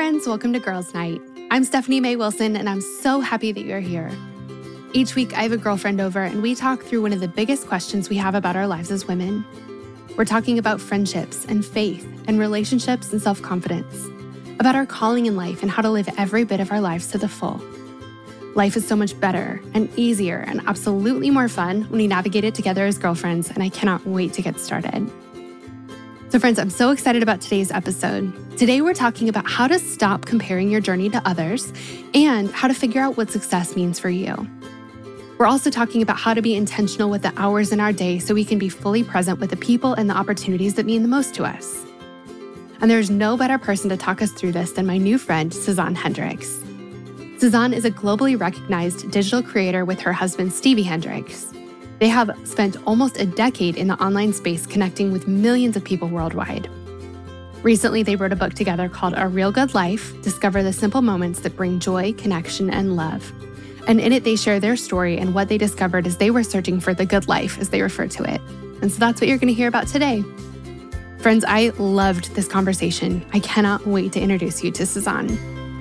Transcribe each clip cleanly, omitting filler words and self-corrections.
friends, welcome to Girls Night. I'm Stephanie Mae Wilson, and I'm so happy that you're here. Each week, I have a girlfriend over, and we talk through one of the biggest questions we have about our lives as women. We're talking about friendships and faith and relationships and self-confidence, about our calling in life and how to live every bit of our lives to the full. Life is so much better and easier and absolutely more fun when we navigate it together as girlfriends, and I cannot wait to get started. So friends, I'm so excited about today's episode. Today, we're talking about how to stop comparing your journey to others and how to figure out what success means for you. We're also talking about how to be intentional with the hours in our day so we can be fully present with the people and the opportunities that mean the most to us. And there's no better person to talk us through this than my new friend, Suzanne Hendricks. Suzanne is a globally recognized digital creator with her husband, Stevie Hendricks. They have spent almost a decade in the online space connecting with millions of people worldwide. Recently, they wrote a book together called A Real Good Life, Discover the Simple Moments That Bring Joy, Connection, and Love. And in it, they share their story and what they discovered as they were searching for the good life, as they refer to it. And so that's what you're going to hear about today. Friends, I loved this conversation. I cannot wait to introduce you to Suzanne.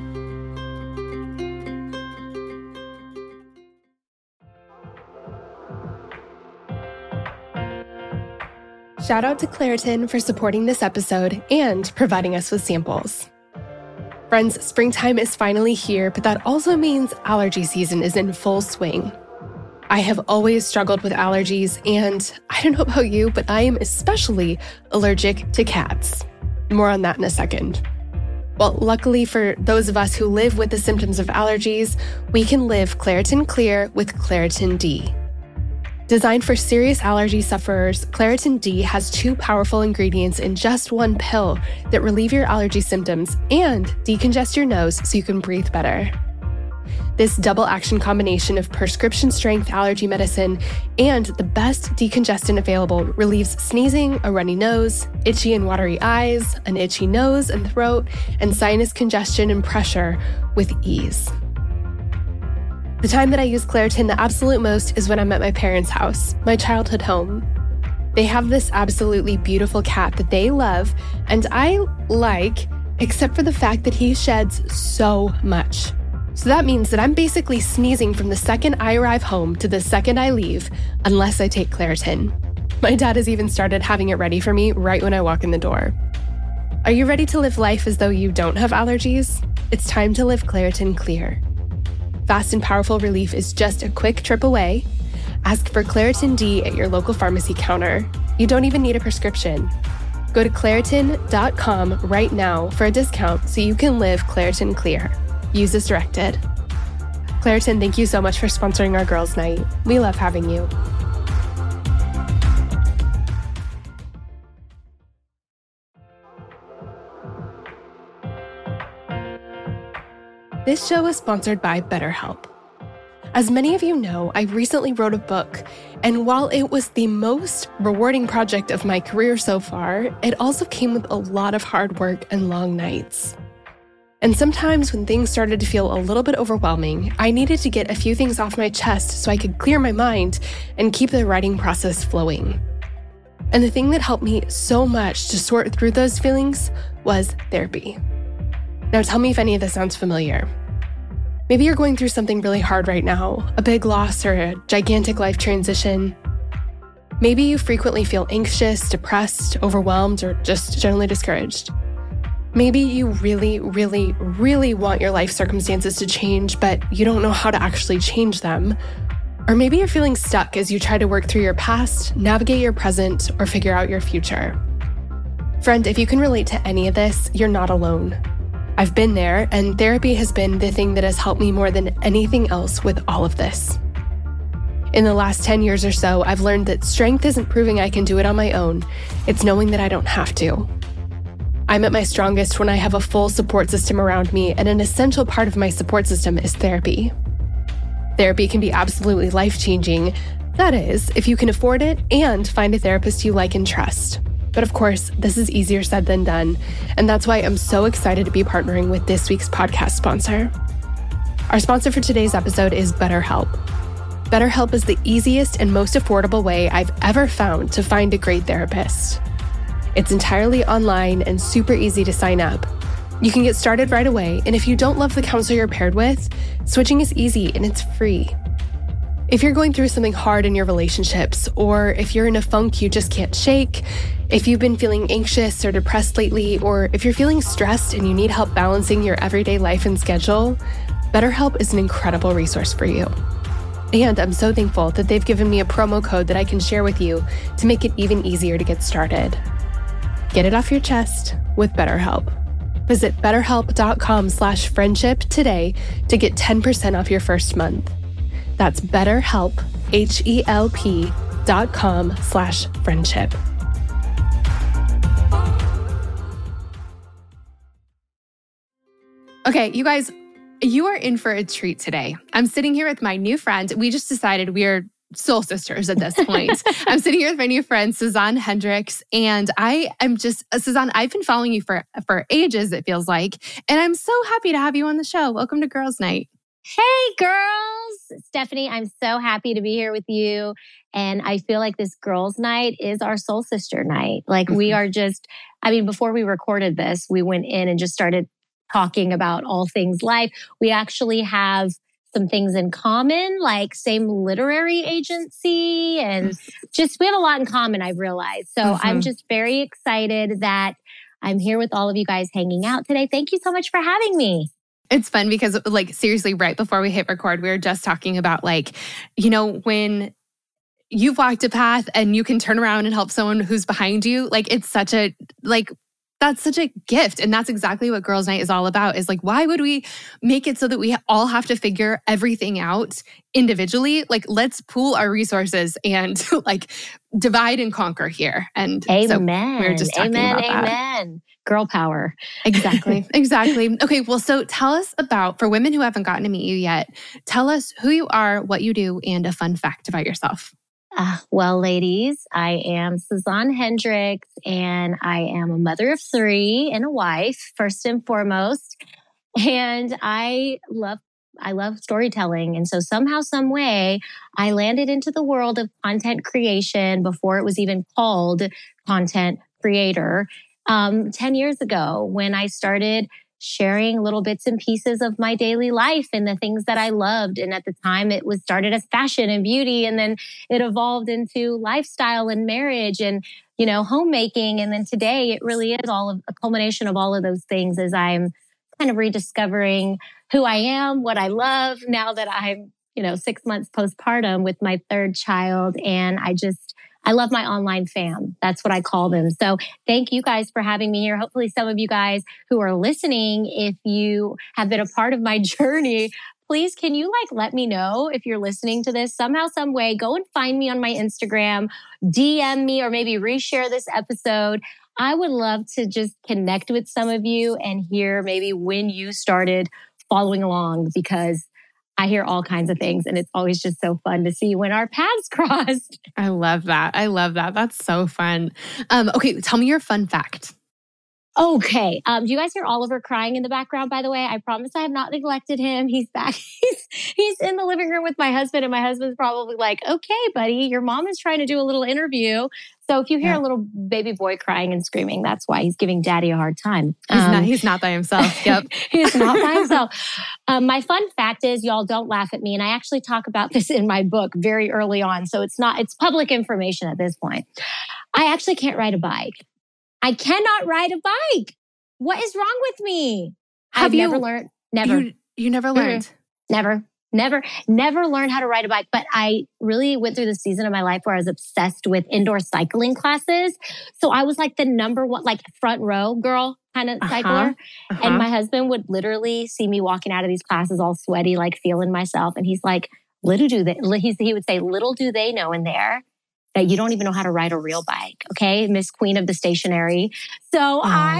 Shout out to Claritin for supporting this episode and providing us with samples. Friends, springtime is finally here, but that also means allergy season is in full swing. I have always struggled with allergies, and I don't know about you, but I am especially allergic to cats. More on that in a second. Well, luckily for those of us who live with the symptoms of allergies, we can live Claritin Clear with Claritin D. Designed for serious allergy sufferers, Claritin D has 2 powerful ingredients in just one pill that relieve your allergy symptoms and decongest your nose so you can breathe better. This double action combination of prescription-strength allergy medicine and the best decongestant available relieves sneezing, a runny nose, itchy and watery eyes, an itchy nose and throat, and sinus congestion and pressure with ease. The time that I use Claritin the absolute most is when I'm at my parents' house, my childhood home. They have this absolutely beautiful cat that they love, and I like, except for the fact that he sheds so much. So that means that I'm basically sneezing from the second I arrive home to the second I leave, unless I take Claritin. My dad has even started having it ready for me right when I walk in the door. Are you ready to live life as though you don't have allergies? It's time to live Claritin Clear. Fast and powerful relief is just a quick trip away. Ask for Claritin D at your local pharmacy counter. You don't even need a prescription. Go to Claritin.com right now for a discount so you can live Claritin Clear. Use as directed. Claritin, thank you so much for sponsoring our Girls Night. We love having you. This show is sponsored by BetterHelp. As many of you know, I recently wrote a book, and while it was the most rewarding project of my career so far, it also came with a lot of hard work and long nights. And sometimes when things started to feel a little bit overwhelming, I needed to get a few things off my chest so I could clear my mind and keep the writing process flowing. And the thing that helped me so much to sort through those feelings was therapy. Now tell me if any of this sounds familiar. Maybe you're going through something really hard right now, a big loss or a gigantic life transition. Maybe you frequently feel anxious, depressed, overwhelmed, or just generally discouraged. Maybe you really, really, really want your life circumstances to change, but you don't know how to actually change them. Or maybe you're feeling stuck as you try to work through your past, navigate your present, or figure out your future. Friend, if you can relate to any of this, you're not alone. I've been there, and therapy has been the thing that has helped me more than anything else with all of this. In the last 10 years or so, I've learned that strength isn't proving I can do it on my own. It's knowing that I don't have to. I'm at my strongest when I have a full support system around me, and an essential part of my support system is therapy. Therapy can be absolutely life-changing. That is, if you can afford it and find a therapist you like and trust. But of course, this is easier said than done, and that's why I'm so excited to be partnering with this week's podcast sponsor. Our sponsor for today's episode is BetterHelp. BetterHelp is the easiest and most affordable way I've ever found to find a great therapist. It's entirely online and super easy to sign up. You can get started right away, and if you don't love the counselor you're paired with, switching is easy and it's free. If you're going through something hard in your relationships, or if you're in a funk you just can't shake, if you've been feeling anxious or depressed lately, or if you're feeling stressed and you need help balancing your everyday life and schedule, BetterHelp is an incredible resource for you. And I'm so thankful that they've given me a promo code that I can share with you to make it even easier to get started. Get it off your chest with BetterHelp. Visit betterhelp.com/friendship today to get 10% off your first month. That's BetterHelp, HELP.com/friendship. Okay, you guys, you are in for a treat today. I'm sitting here with my new friend. We just decided we are soul sisters at this point. I'm sitting here with my new friend, Suzanne Hendricks, and I am just, Suzanne, I've been following you for ages, it feels like, and I'm so happy to have you on the show. Welcome to Girls Night. Hey, girls. Stephanie, I'm so happy to be here with you. And I feel like this girls' night is our soul sister night. Like we are just, before we recorded this, we went in and just started talking about all things life. We actually have some things in common, like same literary agency, and just we have a lot in common, I've realized. So I'm just very excited that I'm here with all of you guys hanging out today. Thank you so much for having me. It's fun because, like, seriously, right before we hit record, we were just talking about, like, you know, when you've walked a path and you can turn around and help someone who's behind you, like, it's such a, like, that's such a gift. And that's exactly what Girls Night is all about, is like, why would we make it so that we all have to figure everything out individually? Like, let's pool our resources and like divide and conquer here. And amen. So we were just talking about that. Amen. Girl power. Exactly. Exactly. Okay. Well, so tell us about, for women who haven't gotten to meet you yet, tell us who you are, what you do, and a fun fact about yourself. Well, ladies, I am Suzanne Hendricks, and I am a mother of 3 and a wife, first and foremost. And I love storytelling. And so somehow, some way, I landed into the world of content creation before it was even called content creator. 10 years ago, when I started sharing little bits and pieces of my daily life and the things that I loved. And at the time it was started as fashion and beauty. And then it evolved into lifestyle and marriage and, you know, homemaking. And then today it really is all of a culmination of all of those things as I'm kind of rediscovering who I am, what I love now that I'm, 6 months postpartum with my 3rd child. And I love my online fam. That's what I call them. So thank you guys for having me here. Hopefully some of you guys who are listening, if you have been a part of my journey, please, can you let me know if you're listening to this somehow, some way, go and find me on my Instagram, DM me, or maybe reshare this episode. I would love to just connect with some of you and hear maybe when you started following along, because I hear all kinds of things and it's always just so fun to see when our paths crossed. I love that. That's so fun. Okay, tell me your fun fact. Okay. Do you guys hear Oliver crying in the background, by the way? I promise I have not neglected him. He's back. He's in the living room with my husband, and my husband's probably like, okay, buddy, your mom is trying to do a little interview. So if you hear a little baby boy crying and screaming, that's why he's giving daddy a hard time. He's not by himself. Yep. He's not by himself. My fun fact is, y'all don't laugh at me. And I actually talk about this in my book very early on. So it's public information at this point. I actually can't ride a bike. I cannot ride a bike. What is wrong with me? I've never learned. Never. You never learned? Never learned how to ride a bike. But I really went through the season of my life where I was obsessed with indoor cycling classes. So I was like the number one, front row girl kind of cycler. And my husband would literally see me walking out of these classes all sweaty, feeling myself. And he's like, he would say, little do they know in there that you don't even know how to ride a real bike. Okay. Miss Queen of the Stationary. So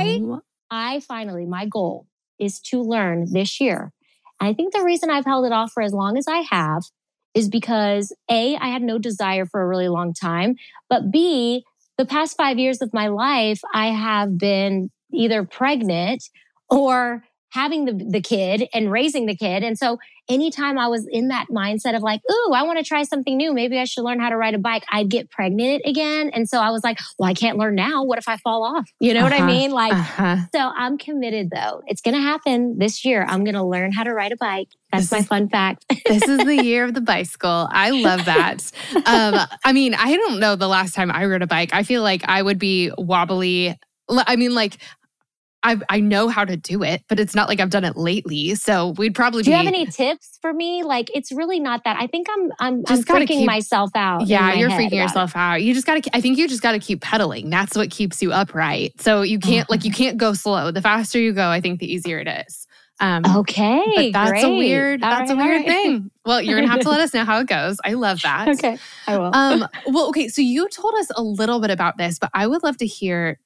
I finally, my goal is to learn this year. And I think the reason I've held it off for as long as I have is because A, I had no desire for a really long time, but B, the past 5 years of my life, I have been either pregnant or having the kid and raising the kid. And so anytime I was in that mindset of like, ooh, I want to try something new. Maybe I should learn how to ride a bike. I'd get pregnant again. And so I was like, well, I can't learn now. What if I fall off? You know what I mean? Like, so I'm committed though. It's going to happen this year. I'm going to learn how to ride a bike. That's my fun fact. This is the year of the bicycle. I love that. I mean, I don't know the last time I rode a bike. I feel like I would be wobbly. I mean, like, I know how to do it, but it's not like I've done it lately. So we'd probably Do you have any tips for me? Like, it's really not that. I think I'm freaking myself out. Yeah, you're freaking yourself out. You just I think you just got to keep pedaling. That's what keeps you upright. So you can't you can't go slow. The faster you go, I think the easier it is. Okay, but that's great. a weird thing. Well, you're gonna have to let us know how it goes. I love that. Okay, I will. Well, okay. So you told us a little bit about this, but I would love to hear,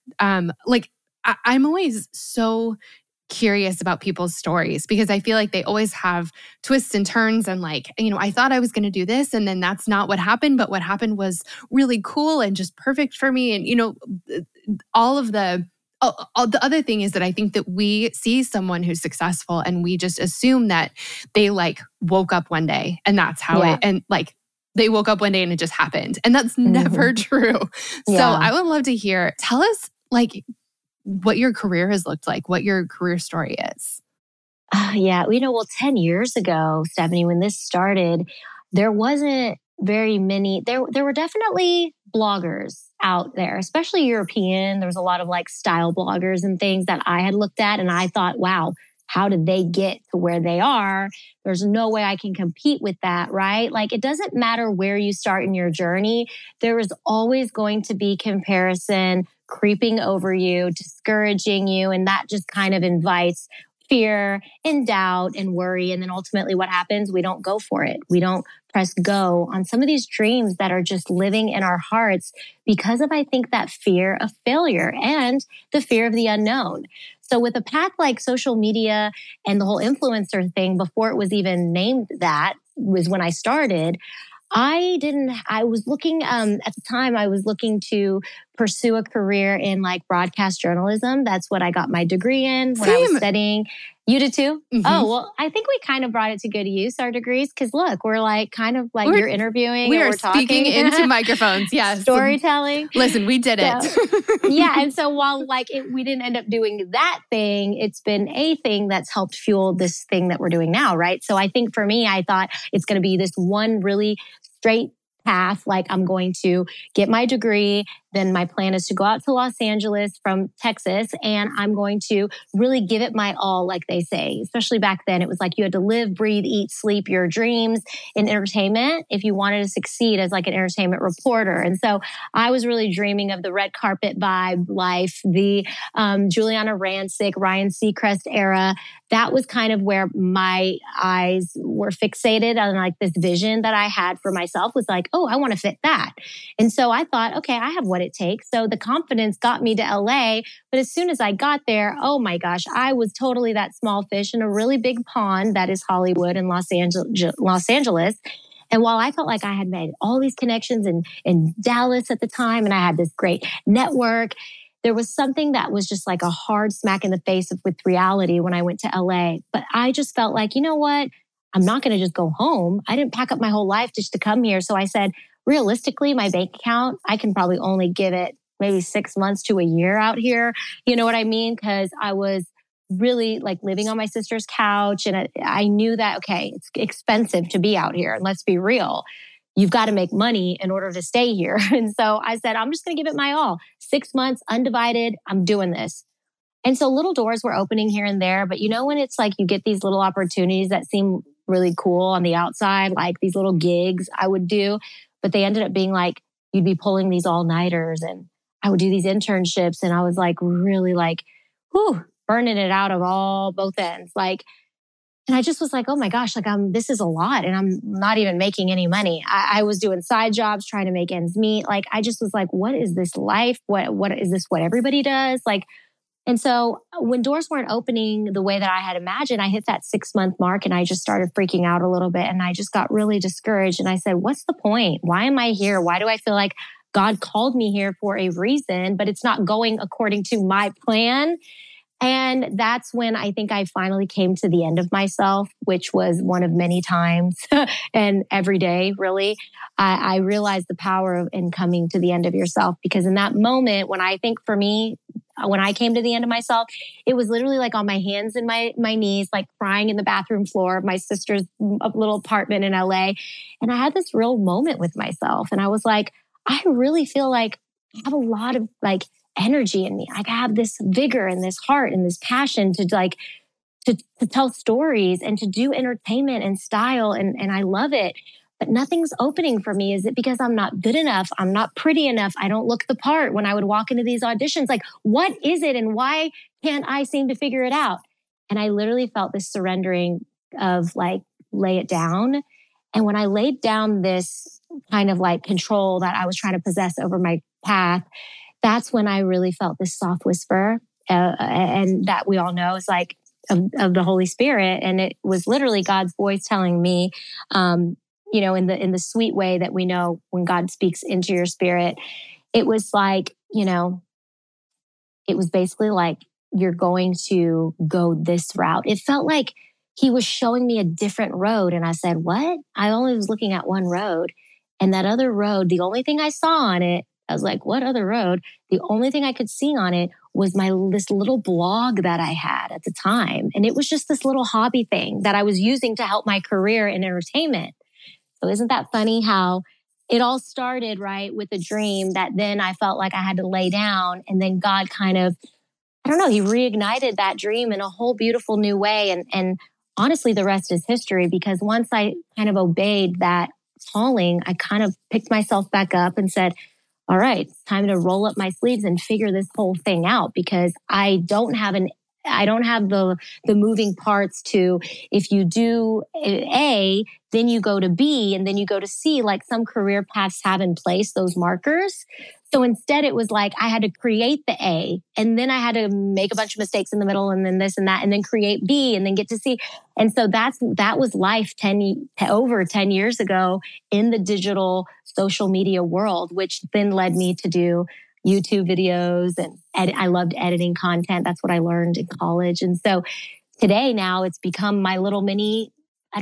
I'm always so curious about people's stories because I feel like they always have twists and turns and like, I thought I was going to do this and then that's not what happened, but what happened was really cool and just perfect for me. And, all the other thing is that I think that we see someone who's successful and we just assume that they like woke up one day and that's how they woke up one day and it just happened. And that's never true. Yeah. So I would love to hear, tell us like what your career has looked like, what your career story is. Yeah. 10 years ago, Stephanie, when this started, there wasn't very many. There were definitely bloggers out there, especially European. There was a lot of like style bloggers and things that I had looked at. And I thought, wow, how did they get to where they are? There's no way I can compete with that, right? Like, it doesn't matter where you start in your journey. There is always going to be comparison creeping over you, discouraging you. And that just kind of invites fear and doubt and worry. And then ultimately what happens? We don't go for it. We don't press go on some of these dreams that are just living in our hearts because of, I think, that fear of failure and the fear of the unknown. So with a path like social media and the whole influencer thing, before it was even named that, was when I started. I was looking, at the time, I was looking to pursue a career in like broadcast journalism. That's what I got my degree in when I was studying. You did too? Mm-hmm. Oh, well, I think we kind of brought it to good use, our degrees, because look, we're like kind of like you're interviewing. We're speaking into microphones. Yes. Storytelling. Listen, we did it. Yeah. And so while we didn't end up doing that thing, it's been a thing that's helped fuel this thing that we're doing now, right? So I think for me, I thought it's going to be this one really straight path. Like, I'm going to get my degree. Then my plan is to go out to Los Angeles from Texas, and I'm going to really give it my all, like they say. Especially back then, it was like you had to live, breathe, eat, sleep your dreams in entertainment if you wanted to succeed as like an entertainment reporter. And so I was really dreaming of the red carpet vibe life, the Juliana Rancic, Ryan Seacrest era. That was kind of where my eyes were fixated on, like, this vision that I had for myself was like, oh, I want to fit that. And so I thought, okay, I have what it takes. So the confidence got me to LA. But as soon as I got there, oh my gosh, I was totally that small fish in a really big pond that is Hollywood and Los Angeles. And while I felt like I had made all these connections in Dallas at the time, and I had this great network, there was something that was just like a hard smack in the face with reality when I went to LA. But I just felt like, you know what? I'm not going to just go home. I didn't pack up my whole life just to come here. So I said, realistically, my bank account, I can probably only give it maybe 6 months to a year out here. You know what I mean? Because I was really like living on my sister's couch. And I knew that, okay, it's expensive to be out here. And let's be real. You've got to make money in order to stay here. And so I said, I'm just going to give it my all. 6 months, undivided, I'm doing this. And so little doors were opening here and there. But when it's like you get these little opportunities that seem really cool on the outside, like these little gigs I would do, but they ended up being like, you'd be pulling these all-nighters and I would do these internships. And I was like, really like, burning it out of both ends. Like, and I just was like, oh my gosh, like this is a lot. And I'm not even making any money. I was doing side jobs, trying to make ends meet. Like, I just was like, what is this life? What is this? What everybody does? Like, and so when doors weren't opening the way that I had imagined, I hit that 6-month mark and I just started freaking out a little bit. And I just got really discouraged. And I said, what's the point? Why am I here? Why do I feel like God called me here for a reason, but it's not going according to my plan? And that's when I think I finally came to the end of myself, which was one of many times and every day, really. I realized the power of in coming to the end of yourself, because in that moment, when I think for me, when I came to the end of myself, it was literally like on my hands and my knees, like crying in the bathroom floor of my sister's little apartment in LA. And I had this real moment with myself. And I was like, I really feel like I have a lot of like energy in me. Like I have this vigor and this heart and this passion to like to tell stories and to do entertainment and style, and I love it. But nothing's opening for me. Is it because I'm not good enough? I'm not pretty enough. I don't look the part when I would walk into these auditions. Like, what is it, and why can't I seem to figure it out? And I literally felt this surrendering of like, lay it down. And when I laid down this kind of like control that I was trying to possess over my path, that's when I really felt this soft whisper, and that we all know is like of the Holy Spirit. And it was literally God's voice telling me, in the sweet way that we know when God speaks into your spirit. It was like, it was basically like, you're going to go this route. It felt like he was showing me a different road. And I said, what? I only was looking at one road. And that other road, the only thing I saw on it, I was like, what other road? The only thing I could see on it was this little blog that I had at the time. And it was just this little hobby thing that I was using to help my career in entertainment. So isn't that funny how it all started, right, with a dream that then I felt like I had to lay down, and then God kind of, I don't know, he reignited that dream in a whole beautiful new way. And honestly, the rest is history, because once I kind of obeyed that calling, I kind of picked myself back up and said, all right, it's time to roll up my sleeves and figure this whole thing out, because I don't have the moving parts to, if you do A, then you go to B, and then you go to C, like some career paths have in place, those markers. So instead it was like, I had to create the A, and then I had to make a bunch of mistakes in the middle, and then this and that, and then create B, and then get to C. And so that was life over 10 years ago in the digital social media world, which then led me to do YouTube videos, and I loved editing content. That's what I learned in college. And so today now it's become my little mini,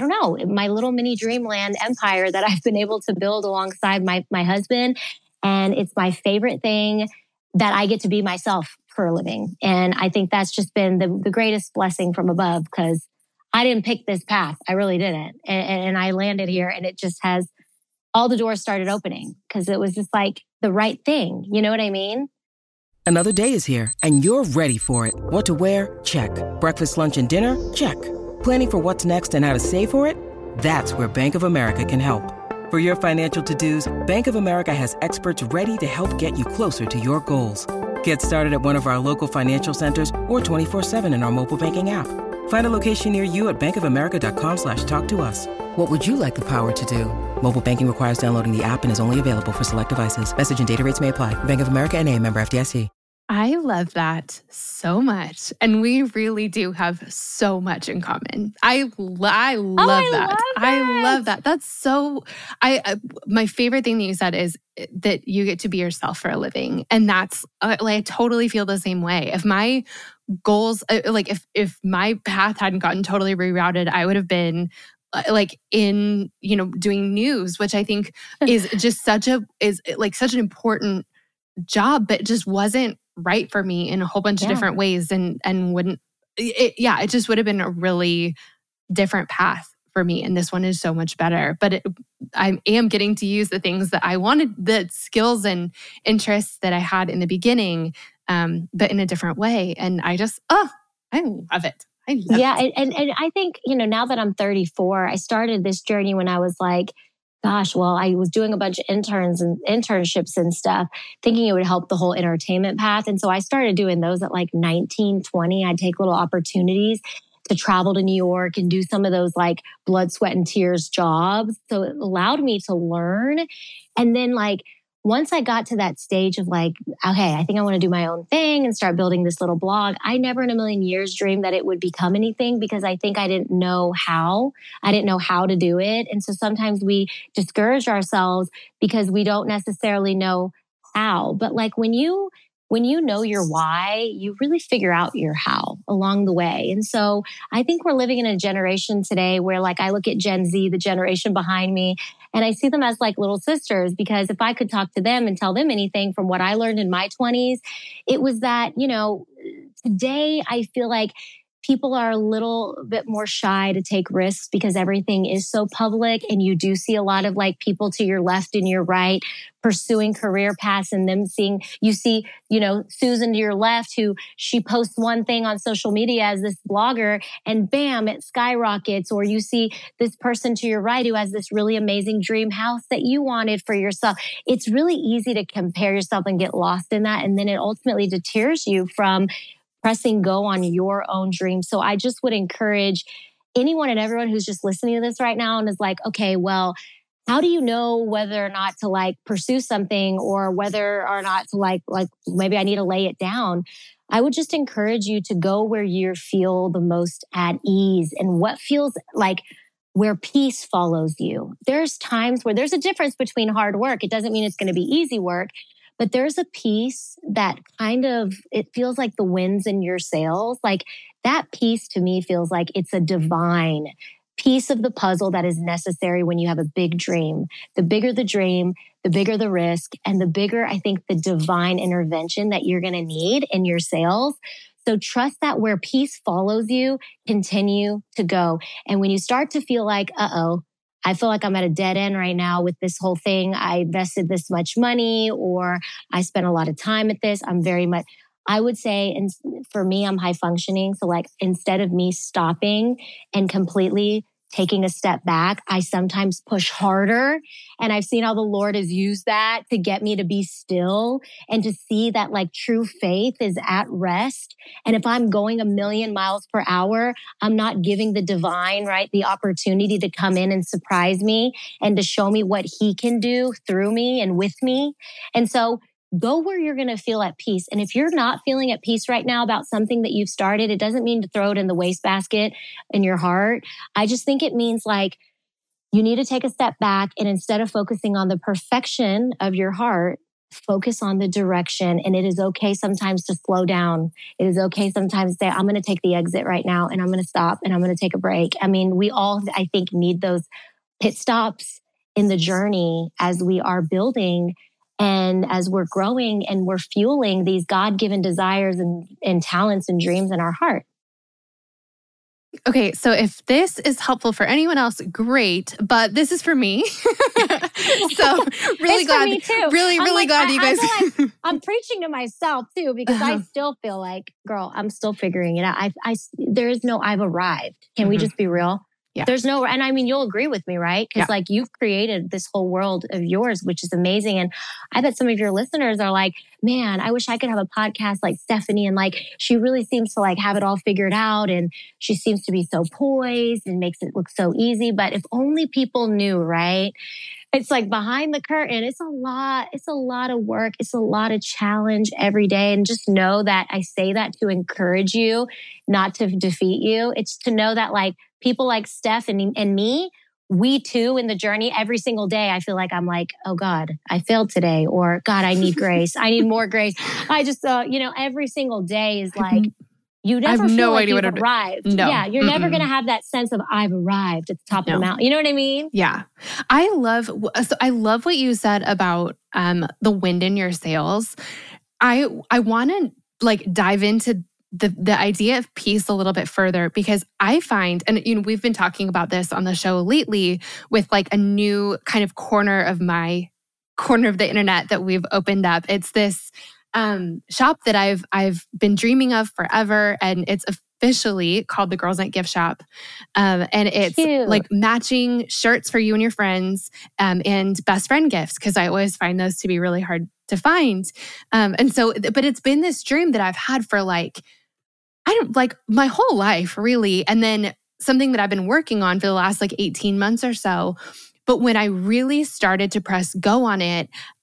my little mini dreamland empire that I've been able to build alongside my husband. And it's my favorite thing that I get to be myself for a living. And I think that's just been the greatest blessing from above, because I didn't pick this path. I really didn't. And I landed here, and it just has, all the doors started opening because it was just like the right thing. You know what I mean? Another day is here, and you're ready for it. What to wear? Check. Breakfast, lunch, and dinner? Check. Planning for what's next and how to save for it? That's where Bank of America can help. For your financial to-dos, Bank of America has experts ready to help get you closer to your goals. Get started at one of our local financial centers or 24/7 in our mobile banking app. Find a location near you at bankofamerica.com/talktous. What would you like the power to do? Mobile banking requires downloading the app and is only available for select devices. Message and data rates may apply. Bank of America N.A., member FDIC. I love that so much. And we really do have so much in common. I love that. I love that. That's so, my favorite thing that you said is that you get to be yourself for a living. And that's, I totally feel the same way. If my goals, if my path hadn't gotten totally rerouted, I would have been doing news, which I think is just such an important job, but it just wasn't right for me in a whole bunch of different ways, and it just would have been a really different path for me. And this one is so much better, but I am getting to use the things that I wanted, the skills and interests that I had in the beginning, but in a different way. And I love it. And I think, now that I'm 34, I started this journey when I was like, gosh, well, I was doing a bunch of internships and stuff, thinking it would help the whole entertainment path. And so I started doing those at like 19, 20. I'd take little opportunities to travel to New York and do some of those like blood, sweat, and tears jobs. So it allowed me to learn. And then once I got to that stage of like, okay, I think I want to do my own thing and start building this little blog, I never in a million years dreamed that it would become anything, because I think I didn't know how. I didn't know how to do it. And so sometimes we discourage ourselves because we don't necessarily know how. But when you when you know your why, you really figure out your how along the way. And so I think we're living in a generation today where like I look at Gen Z, the generation behind me, and I see them as like little sisters, because if I could talk to them and tell them anything from what I learned in my 20s, it was that, today I feel like people are a little bit more shy to take risks because everything is so public. And you do see a lot of like people to your left and your right pursuing career paths, and them you see, Susan to your left, who she posts one thing on social media as this blogger and bam, it skyrockets. Or you see this person to your right who has this really amazing dream house that you wanted for yourself. It's really easy to compare yourself and get lost in that. And then it ultimately deters you from pressing go on your own dream. So I just would encourage anyone and everyone who's just listening to this right now and is like, okay, well, how do you know whether or not to like pursue something, or whether or not to like maybe I need to lay it down? I would just encourage you to go where you feel the most at ease and what feels like where peace follows you. There's times where there's a difference between hard work. It doesn't mean it's going to be easy work. But there's a piece that it feels like the wind's in your sails. Like that piece to me feels like it's a divine piece of the puzzle that is necessary when you have a big dream. The bigger the dream, the bigger the risk, and the bigger, I think, the divine intervention that you're going to need in your sails. So trust that where peace follows you, continue to go. And when you start to feel like, I feel like I'm at a dead end right now with this whole thing. I invested this much money, or I spent a lot of time at this. I would say, and for me, I'm high functioning. So like, instead of me stopping and completely taking a step back, I sometimes push harder. And I've seen how the Lord has used that to get me to be still and to see that like true faith is at rest. And if I'm going 1,000,000 miles per hour, I'm not giving the divine, right, the opportunity to come in and surprise me and to show me what he can do through me and with me. And so go where you're going to feel at peace. And if you're not feeling at peace right now about something that you've started, it doesn't mean to throw it in the wastebasket in your heart. I just think it means like you need to take a step back, and instead of focusing on the perfection of your heart, focus on the direction. And it is okay sometimes to slow down. It is okay sometimes to say, I'm going to take the exit right now, and I'm going to stop, and I'm going to take a break. I mean, we all, I think, need those pit stops in the journey as we are building and as we're growing and we're fueling these God-given desires and talents and dreams in our heart. Okay, so if this is helpful for anyone else, great. But this is for me. So really glad, me too. really glad you guys. I feel like I'm preaching to myself too, because I still feel like, girl, I'm still figuring it out. I've arrived. Can we just be real? Yeah. There's no, and I mean, you'll agree with me, right? Because like you've created this whole world of yours, which is amazing. And I bet some of your listeners are like, man, I wish I could have a podcast like Stephanie. And like, she really seems to like have it all figured out. And she seems to be so poised and makes it look so easy. But if only people knew, right? It's like behind the curtain. It's a lot of work. It's a lot of challenge every day. And just know that I say that to encourage you, not to defeat you. It's to know that like people like Steph and me, we too in the journey every single day, I feel like I'm like, oh God, I failed today. Or God, I need grace. I need more grace. I just, every single day is like, you never feel like you've arrived. No. Yeah, you're never going to have that sense of I've arrived at the top of the mountain. You know what I mean? Yeah. I love what you said about the wind in your sails. I want to like dive into the idea of peace a little bit further, because I find, and we've been talking about this on the show lately with like a new kind of corner of the internet that we've opened up. It's this shop that I've been dreaming of forever, and it's officially called the Girls Night Gift Shop. And it's cute. Like matching shirts for you and your friends, and best friend gifts, because I always find those to be really hard to find. And so, but it's been this dream that I've had for like my whole life, really. And then something that I've been working on for the last like 18 months or so. But when I really started to press go on it,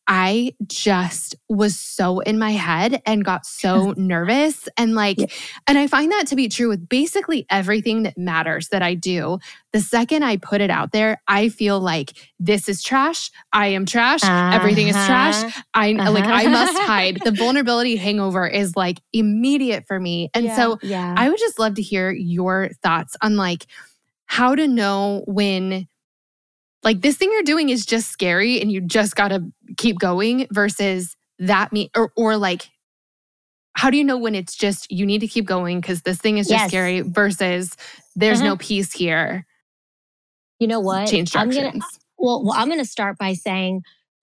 I just was so in my head and got so nervous. And and I find that to be true with basically everything that matters that I do. The second I put it out there, I feel like this is trash. I am trash. Everything is trash. I must hide. The vulnerability hangover is like immediate for me. And so I would just love to hear your thoughts on like how to know when like this thing you're doing is just scary and you just got to keep going versus that or like, how do you know when it's just, you need to keep going because this thing is just scary versus there's no peace here? You know what? Change directions. I'm going to start by saying,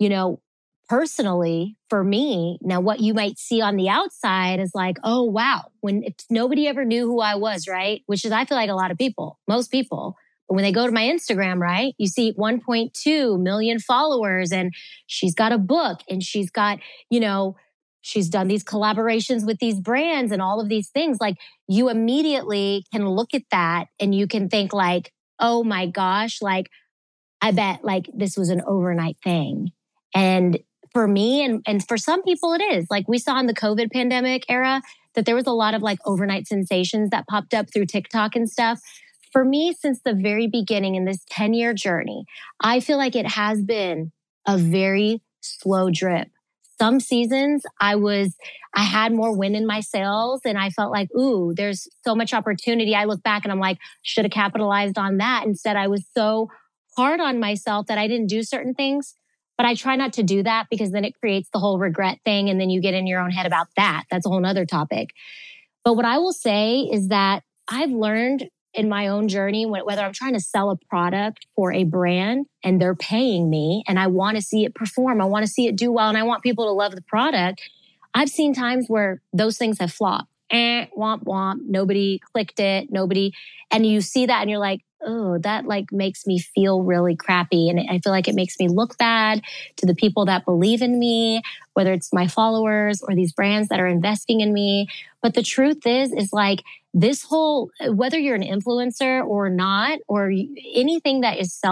personally for me, now what you might see on the outside is like, oh, wow. If nobody ever knew who I was, right? Which is, I feel like a lot of people, most people, when they go to my Instagram, right, you see 1.2 million followers and she's got a book and she's got, she's done these collaborations with these brands and all of these things. Like you immediately can look at that and you can think like, oh my gosh, like I bet like this was an overnight thing. And for me and for some people it is. Like we saw in the COVID pandemic era that there was a lot of like overnight sensations that popped up through TikTok and stuff. For me, since the very beginning in this 10-year journey, I feel like it has been a very slow drip. Some seasons I had more wind in my sails and I felt like, ooh, there's so much opportunity. I look back and I'm like, should have capitalized on that. Instead, I was so hard on myself that I didn't do certain things. But I try not to do that because then it creates the whole regret thing. And then you get in your own head about that. That's a whole nother topic. But what I will say is that I've learned in my own journey, whether I'm trying to sell a product for a brand and they're paying me and I want to see it perform, I want to see it do well, and I want people to love the product. I've seen times where those things have flopped. Womp, womp. Nobody clicked it. And you see that and you're like, oh, that like makes me feel really crappy. And I feel like it makes me look bad to the people that believe in me, whether it's my followers or these brands that are investing in me. But the truth is like this whole, whether you're an influencer or not, or anything that is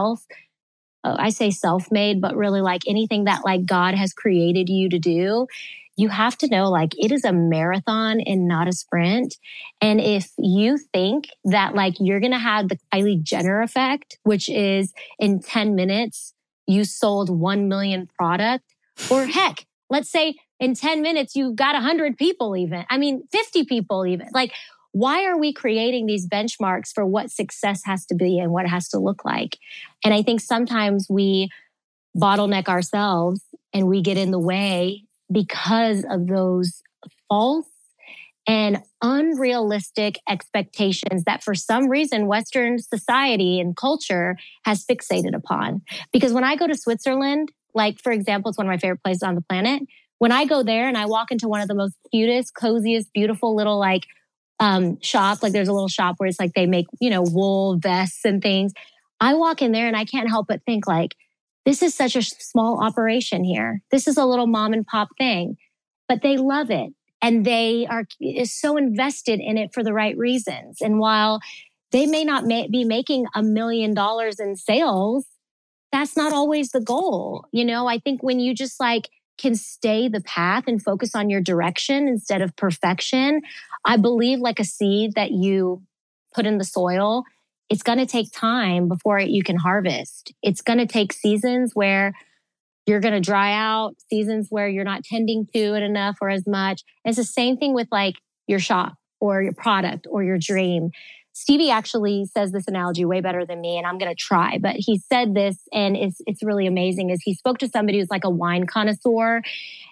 I say self-made, but really like anything that like God has created you to do, you have to know like it is a marathon and not a sprint. And if you think that like you're going to have the Kylie Jenner effect, which is in 10 minutes, you sold 1 million product, or heck, let's say in 10 minutes, you got 100 people even. 50 people even. Like, why are we creating these benchmarks for what success has to be and what it has to look like? And I think sometimes we bottleneck ourselves and we get in the way because of those false and unrealistic expectations that for some reason Western society and culture has fixated upon. Because when I go to Switzerland, like for example, it's one of my favorite places on the planet. When I go there and I walk into one of the most cutest, coziest, beautiful little like shop, like there's a little shop where it's like they make, wool vests and things. I walk in there and I can't help but think like, this is such a small operation here. This is a little mom and pop thing, but they love it. And they is so invested in it for the right reasons. And while they may not be making $1 million in sales, that's not always the goal. I think when you just like can stay the path and focus on your direction instead of perfection, I believe like a seed that you put in the soil, it's going to take time before you can harvest. It's going to take seasons where you're going to dry out, seasons where you're not tending to it enough or as much. And it's the same thing with like your shop or your product or your dream. Stevie actually says this analogy way better than me, and I'm going to try. But he said this, and it's really amazing, is he spoke to somebody who's like a wine connoisseur.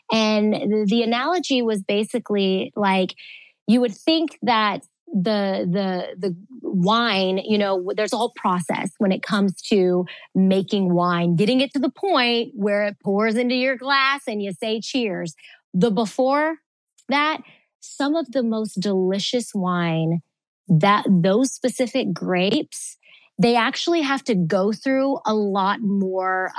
And the analogy was basically like, you would think that the wine, there's a whole process when it comes to making wine, getting it to the point where it pours into your glass and you say cheers. The before that, some of the most delicious wine, that those specific grapes, they actually have to go through a lot more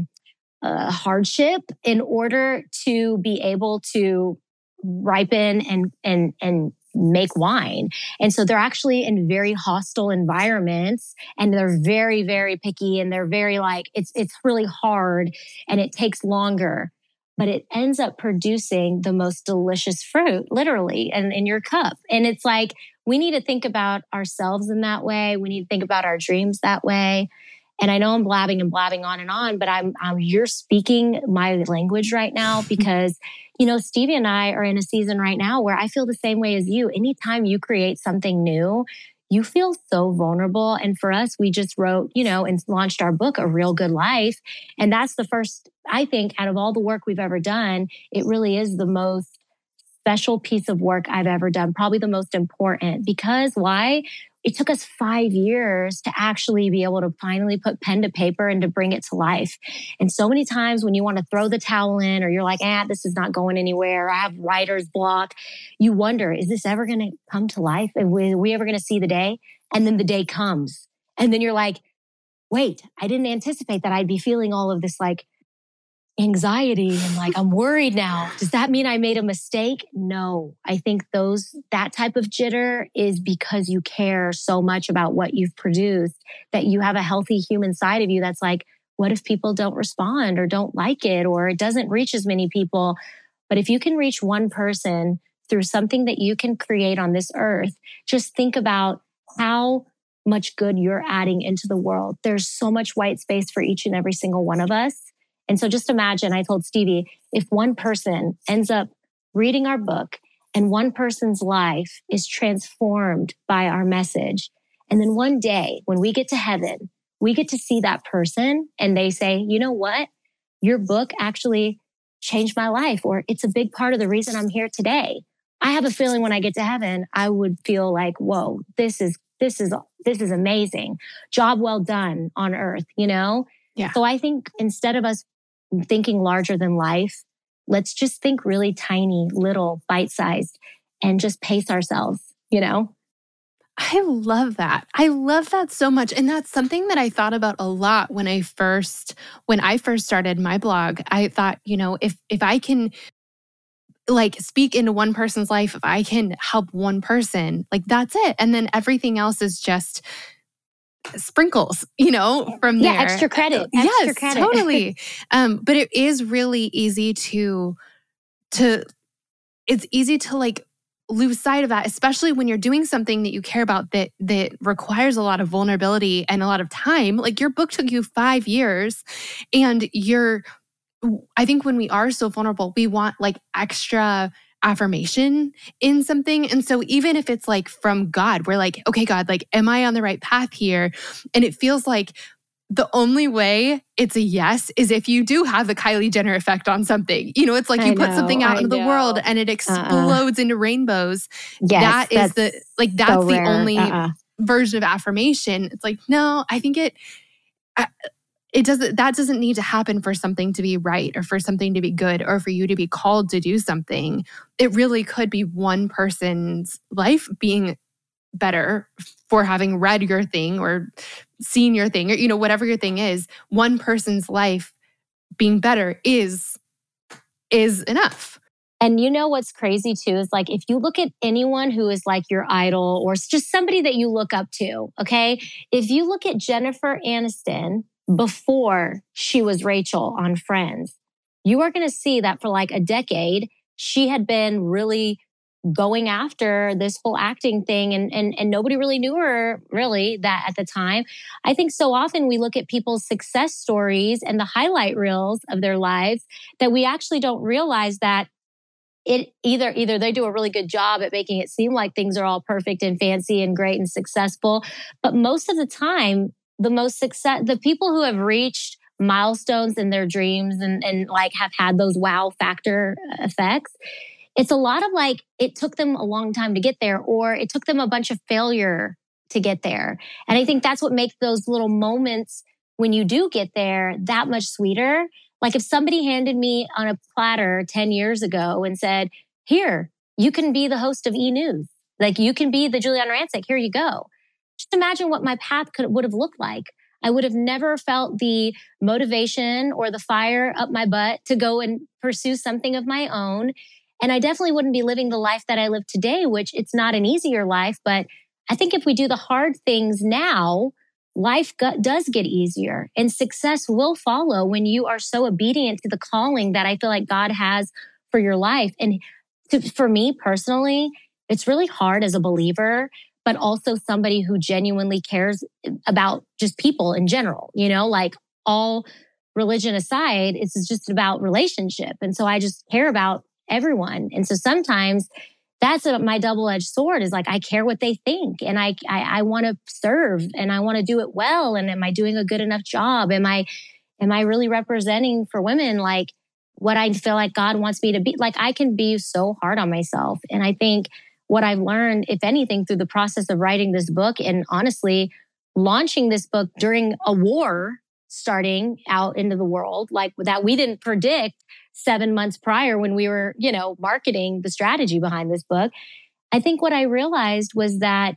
hardship in order to be able to ripen and make wine. And so they're actually in very hostile environments and they're very, very picky and they're very like, it's really hard and it takes longer. but it ends up producing the most delicious fruit, literally, and in your cup. And it's like, we need to think about ourselves in that way. We need to think about our dreams that way. And I know I'm blabbing and blabbing on, but you're speaking my language right now because, Stevie and I are in a season right now where I feel the same way as you. Anytime you create something new, you feel so vulnerable. And for us, we just wrote, and launched our book, A Real Good Life. And that's the first, I think, out of all the work we've ever done, it really is the most special piece of work I've ever done, probably the most important. Because why? It took us 5 years to actually be able to finally put pen to paper and to bring it to life. And so many times when you want to throw the towel in, or you're like, this is not going anywhere, I have writer's block, you wonder, is this ever going to come to life? And are we ever going to see the day? And then the day comes. And then you're like, wait, I didn't anticipate that I'd be feeling all of this like anxiety and like, I'm worried now. Does that mean I made a mistake? No, I think that type of jitter is because you care so much about what you've produced, that you have a healthy human side of you that's like, what if people don't respond or don't like it, or it doesn't reach as many people? But if you can reach one person through something that you can create on this earth, just think about how much good you're adding into the world. There's so much white space for each and every single one of us. And so just imagine, I told Stevie, if one person ends up reading our book and one person's life is transformed by our message, and then one day when we get to heaven, we get to see that person and they say, you know what? Your book actually changed my life, or it's a big part of the reason I'm here today. I have a feeling when I get to heaven, I would feel like, whoa, this is amazing. Job well done on earth, Yeah. So I think instead of us thinking larger than life, let's just think really tiny, little, bite-sized, and just pace ourselves, I love that. I love that so much. And that's something that I thought about a lot when I first started my blog. I thought, if I can like speak into one person's life, if I can help one person, like that's it. And then everything else is just sprinkles, from there. Yeah, extra credit. Yes, totally. But it is really easy it's easy to like lose sight of that, especially when you're doing something that you care about that requires a lot of vulnerability and a lot of time. Like your book took you 5 years, and I think when we are so vulnerable, we want like extra affirmation in something. And so even if it's like from God, we're like, okay, God, like, am I on the right path here? And it feels like the only way it's a yes is if you do have the Kylie Jenner effect on something. It's like you put something out into the world and it explodes into rainbows. Yes, that's so the only version of affirmation. It's like, no, I think that doesn't need to happen for something to be right, or for something to be good, or for you to be called to do something. It really could be one person's life being better for having read your thing or seen your thing, or whatever your thing is. One person's life being better is enough. And what's crazy too is like, if you look at anyone who is like your idol or just somebody that you look up to, okay? If you look at Jennifer Aniston before she was Rachel on Friends, you are going to see that for like a decade, she had been really going after this whole acting thing, and nobody really knew her really that at the time. I think so often we look at people's success stories and the highlight reels of their lives that we actually don't realize that it either they do a really good job at making it seem like things are all perfect and fancy and great and successful, but most of the time, the people who have reached milestones in their dreams and like have had those wow factor effects, it's a lot of like, it took them a long time to get there, or it took them a bunch of failure to get there. And I think that's what makes those little moments when you do get there that much sweeter. Like if somebody handed me on a platter 10 years ago and said, here, you can be the host of E! News. Like you can be the Juliana Rancic. Here you go. Just imagine what my path would have looked like. I would have never felt the motivation or the fire up my butt to go and pursue something of my own. And I definitely wouldn't be living the life that I live today, which it's not an easier life. But I think if we do the hard things now, life does get easier and success will follow when you are so obedient to the calling that I feel like God has for your life. And for me personally, it's really hard as a believer, but also somebody who genuinely cares about just people in general, like all religion aside, it's just about relationship. And so I just care about everyone. And so sometimes that's my double-edged sword is like, I care what they think and I want to serve and I want to do it well. And am I doing a good enough job? Am I really representing for women like what I feel like God wants me to be? Like I can be so hard on myself. And I think what I've learned, if anything, through the process of writing this book and honestly launching this book during a war starting out into the world, like that we didn't predict 7 months prior when we were, marketing the strategy behind this book. I think what I realized was that,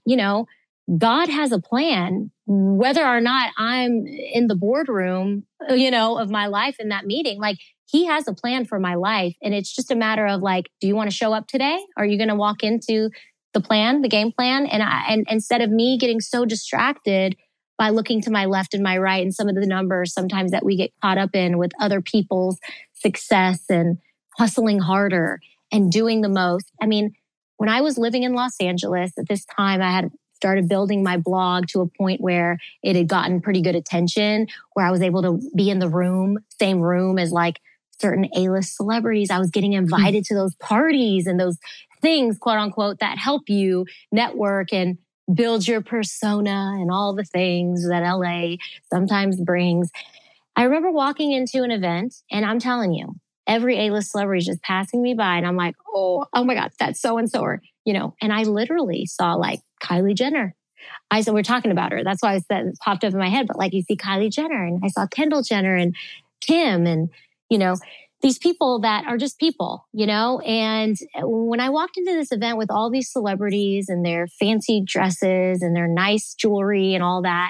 God has a plan, whether or not I'm in the boardroom, of my life in that meeting, like he has a plan for my life. And it's just a matter of like, do you want to show up today? Are you going to walk into the game plan? And instead of me getting so distracted by looking to my left and my right and some of the numbers sometimes that we get caught up in with other people's success and hustling harder and doing the most. I mean, when I was living in Los Angeles at this time, I had started building my blog to a point where it had gotten pretty good attention, where I was able to be in the same room as like certain A-list celebrities. I was getting invited to those parties and those things, quote unquote, that help you network and build your persona and all the things that LA sometimes brings. I remember walking into an event and I'm telling you, every A-list celebrity is just passing me by and I'm like, oh my God, that's so-and-so, or, and I literally saw like Kylie Jenner. We're talking about her. That's why it popped up in my head. But like you see Kylie Jenner and I saw Kendall Jenner and Kim and, these people that are just people, and when I walked into this event with all these celebrities and their fancy dresses and their nice jewelry and all that,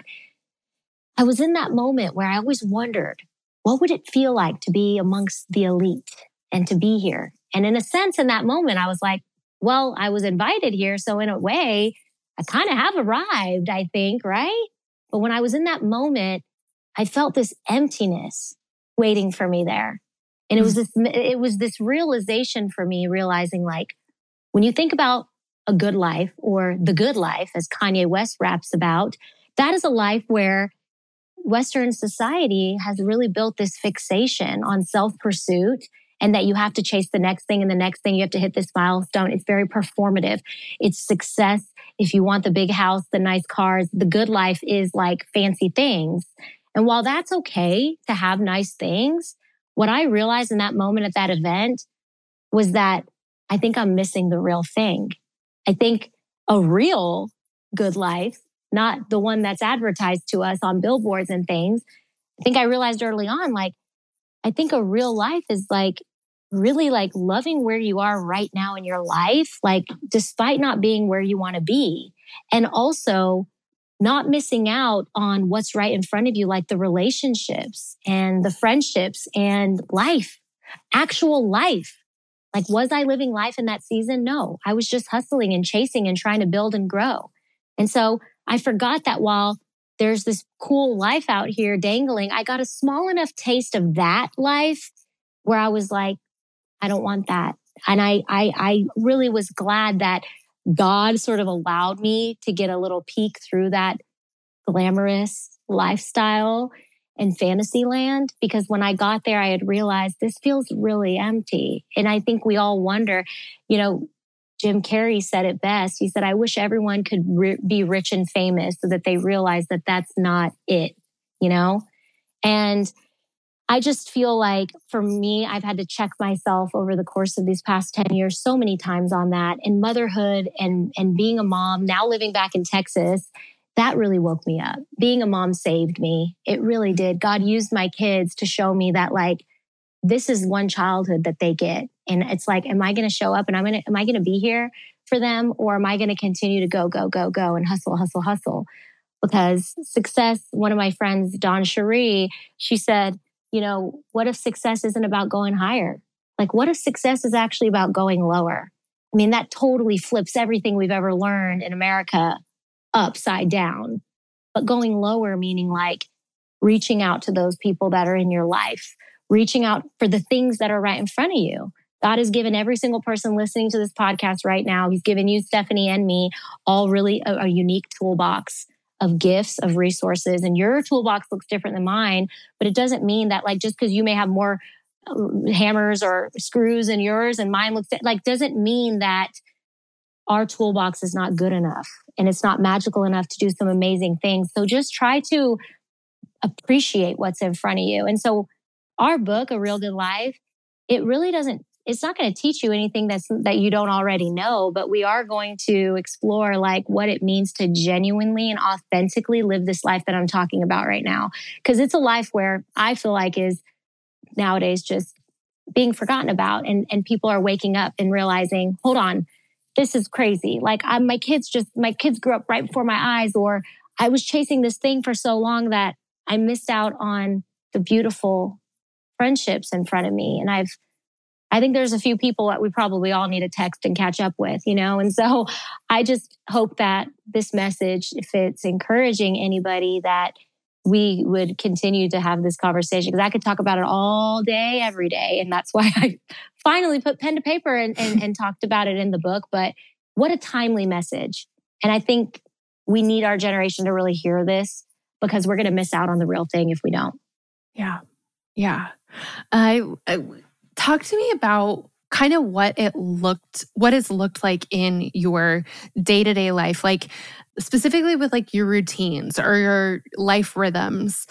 I was in that moment where I always wondered, what would it feel like to be amongst the elite and to be here? And in a sense, in that moment, I was like, well, I was invited here. So in a way, I kind of have arrived, I think, right? But when I was in that moment, I felt this emptiness waiting for me there. And it was this realization for me, realizing like, when you think about a good life or the good life, as Kanye West raps about, that is a life where Western society has really built this fixation on self-pursuit and that you have to chase the next thing and the next thing. You have to hit this milestone. It's very performative. It's success. If you want the big house, the nice cars, the good life is like fancy things. And while that's okay to have nice things, what I realized in that moment at that event was that I think I'm missing the real thing. I think a real good life, not the one that's advertised to us on billboards and things. I think I realized early on, like, I think a real life is like really like loving where you are right now in your life, like despite not being where you want to be. And also not missing out on what's right in front of you, like the relationships and the friendships and life, actual life. Like, was I living life in that season? No, I was just hustling and chasing and trying to build and grow. And so I forgot that while there's this cool life out here dangling, I got a small enough taste of that life where I was like, I don't want that. And I really was glad that God sort of allowed me to get a little peek through that glamorous lifestyle and fantasy land, because when I got there, I had realized this feels really empty. And I think we all wonder, Jim Carrey said it best. He said, I wish everyone could be rich and famous so that they realize that that's not it, And I just feel like for me, I've had to check myself over the course of these past 10 years so many times on that. And motherhood and being a mom, now living back in Texas, that really woke me up. Being a mom saved me. It really did. God used my kids to show me that like, this is one childhood that they get. And it's like, am I going to show up and am I going to be here for them? Or am I going to continue to go and hustle? Because success, one of my friends, Dawn Cherie, she said, what if success isn't about going higher? Like, what if success is actually about going lower? I mean, that totally flips everything we've ever learned in America upside down. but going lower, meaning like reaching out to those people that are in your life, reaching out for the things that are right in front of you. God has given every single person listening to this podcast right now, He's given you, Stephanie, and me, all really a unique toolbox of gifts, of resources. And your toolbox looks different than mine, but it doesn't mean that like just because you may have more hammers or screws in yours and mine looks like, doesn't mean that our toolbox is not good enough and it's not magical enough to do some amazing things. So just try to appreciate what's in front of you. And so our book, A Real Good Life, it really doesn't, it's not going to teach you anything that you don't already know, but we are going to explore like what it means to genuinely and authentically live this life that I'm talking about right now. Because it's a life where I feel like is nowadays just being forgotten about, and people are waking up and realizing, hold on, this is crazy. Like my kids grew up right before my eyes, or I was chasing this thing for so long that I missed out on the beautiful friendships in front of me. And I think there's a few people that we probably all need to text and catch up with, And so I just hope that this message, if it's encouraging anybody, that we would continue to have this conversation, because I could talk about it all day, every day. And that's why I finally put pen to paper and talked about it in the book. But what a timely message. And I think we need our generation to really hear this, because we're going to miss out on the real thing if we don't. Yeah. Yeah. Talk to me about kind of what it's looked like in your day-to-day life, like specifically with like your routines or your life rhythms,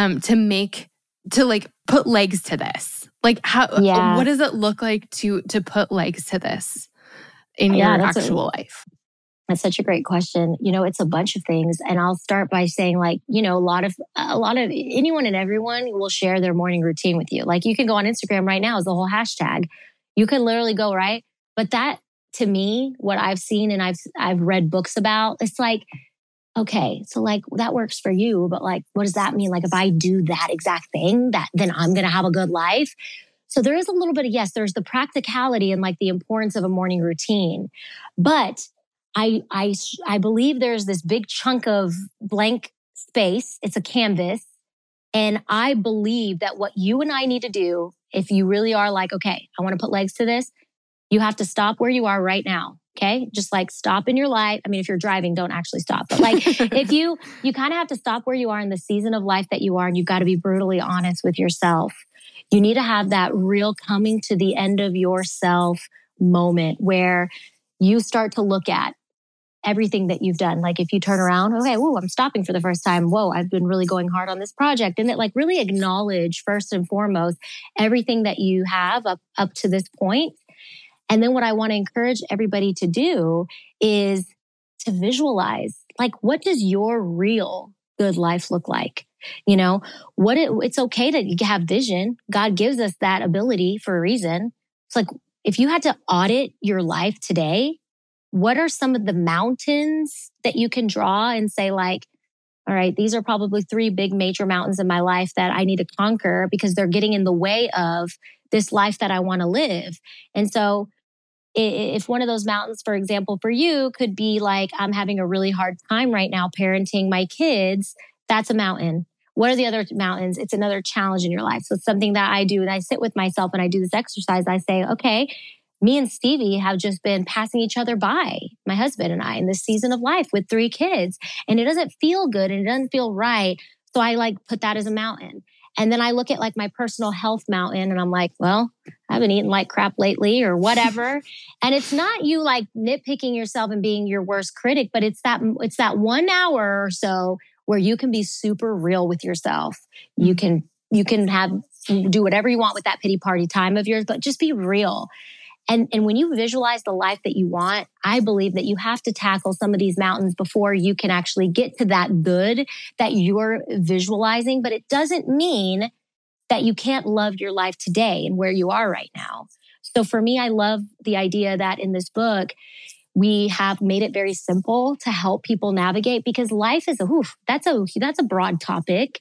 to like put legs to this. Like what does it look like to put legs to this in your actual life? That's such a great question. It's a bunch of things. And I'll start by saying like, a lot of anyone and everyone will share their morning routine with you. Like you can go on Instagram right now as the whole hashtag. You can literally go, right? But that to me, what I've seen and I've read books about, it's like, okay, so like that works for you, but like, what does that mean? Like if I do that exact thing, then I'm going to have a good life. So there is a little bit of, yes, there's the practicality and like the importance of a morning routine. But I believe there's this big chunk of blank space. It's a canvas. And I believe that what you and I need to do, if you really are like, okay, I want to put legs to this, you have to stop where you are right now. Okay. Just like stop in your life. I mean, if you're driving, don't actually stop. But like if you kind of have to stop where you are in the season of life that you are, and you've got to be brutally honest with yourself. You need to have that real coming to the end of yourself moment where you start to look at everything that you've done. Like if you turn around, okay, whoa, I'm stopping for the first time. Whoa, I've been really going hard on this project. And that like really acknowledge first and foremost, everything that you have up to this point. And then what I want to encourage everybody to do is to visualize, like, what does your real good life look like? It's okay to have vision. God gives us that ability for a reason. It's like, if you had to audit your life today, what are some of the mountains that you can draw and say like, all right, these are probably 3 big major mountains in my life that I need to conquer because they're getting in the way of this life that I want to live. And so if one of those mountains, for example, for you could be like, I'm having a really hard time right now parenting my kids, that's a mountain. What are the other mountains? It's another challenge in your life. So it's something that I do, and I sit with myself and I do this exercise. I say, okay, me and Stevie have just been passing each other by, my husband and I, in this season of life with 3 kids. And it doesn't feel good and it doesn't feel right. So I like put that as a mountain. And then I look at like my personal health mountain and I'm like, well, I haven't eaten like crap lately or whatever. And it's not you like nitpicking yourself and being your worst critic, but it's that 1 hour or so where you can be super real with yourself. You can do whatever you want with that pity party time of yours, but just be real. And when you visualize the life that you want, I believe that you have to tackle some of these mountains before you can actually get to that good that you're visualizing. But it doesn't mean that you can't love your life today and where you are right now. So for me, I love the idea that in this book, we have made it very simple to help people navigate, because life is that's a broad topic.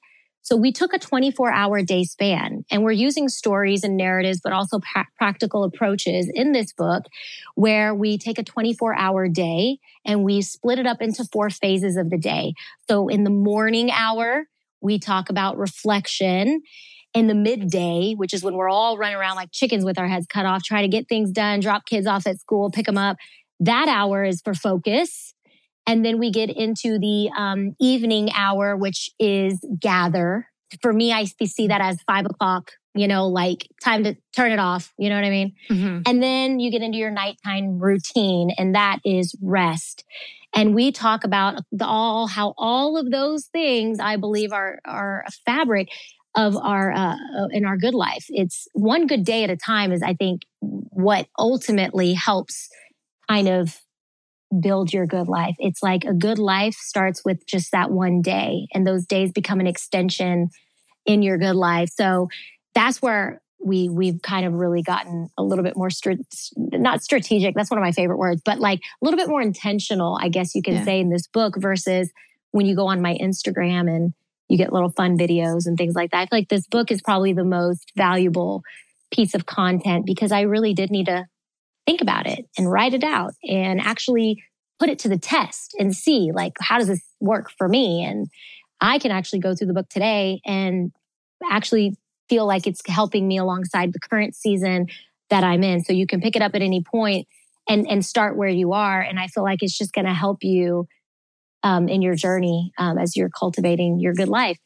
So we took a 24-hour day span, and we're using stories and narratives, but also practical approaches in this book where we take a 24-hour day and we split it up into 4 phases of the day. So in the morning hour, we talk about reflection. In the midday, which is when we're all running around like chickens with our heads cut off, trying to get things done, drop kids off at school, pick them up. That hour is for focus. And then we get into the evening hour, which is gather. For me, I see that as 5 o'clock, like time to turn it off. You know what I mean? Mm-hmm. And then you get into your nighttime routine, and that is rest. And we talk about how all of those things, I believe, are a fabric of our in our good life. It's one good day at a time is, I think, what ultimately helps kind of build your good life. It's like a good life starts with just that one day, and those days become an extension in your good life. So that's where we've kind of really gotten a little bit more not strategic. That's one of my favorite words, but like a little bit more intentional, I guess you can say, in this book versus when you go on my Instagram and you get little fun videos and things like that. I feel like this book is probably the most valuable piece of content because I really did need to think about it and write it out and actually put it to the test and see, like, how does this work for me? And I can actually go through the book today and actually feel like it's helping me alongside the current season that I'm in. So you can pick it up at any point and start where you are. And I feel like it's just going to help you in your journey as you're cultivating your good life.